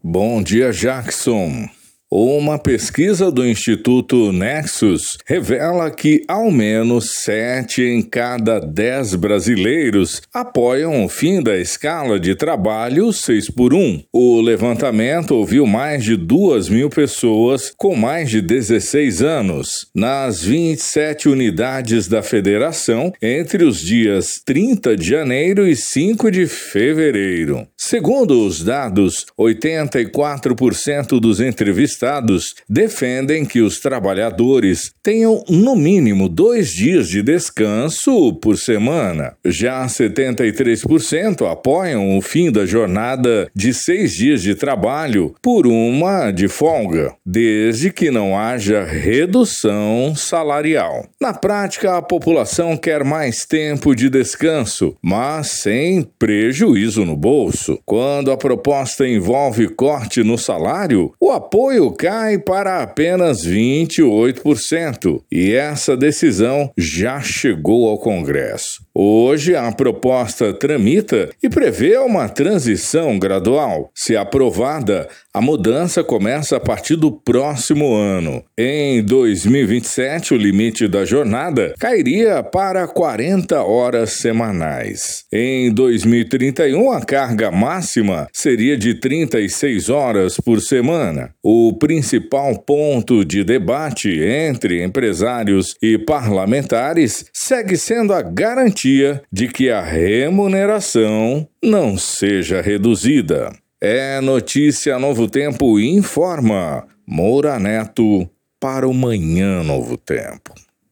Bom dia, Jackson. Uma pesquisa do Instituto Nexus revela que ao menos 7 em cada 10 brasileiros apoiam o fim da escala de trabalho 6x1. O levantamento ouviu mais de 2.000 pessoas com mais de 16 anos, nas 27 unidades da federação, entre os dias 30 de janeiro e 5 de fevereiro. Segundo os dados, 84% dos entrevistados defendem que os trabalhadores tenham no mínimo 2 dias de descanso por semana. Já 73% apoiam o fim da jornada de 6 dias de trabalho por uma de folga, desde que não haja redução salarial. Na prática, a população quer mais tempo de descanso, mas sem prejuízo no bolso. Quando a proposta envolve corte no salário, o apoio cai para apenas 28%, e essa decisão já chegou ao Congresso. Hoje, a proposta tramita e prevê uma transição gradual. Se aprovada, a mudança começa a partir do próximo ano. Em 2027, o limite da jornada cairia para 40 horas semanais. Em 2031, a carga máxima seria de 36 horas por semana. O principal ponto de debate entre empresários e parlamentares segue sendo a garantia de que a remuneração não seja reduzida. É notícia Novo Tempo informa. Moura Neto para o Manhã Novo Tempo.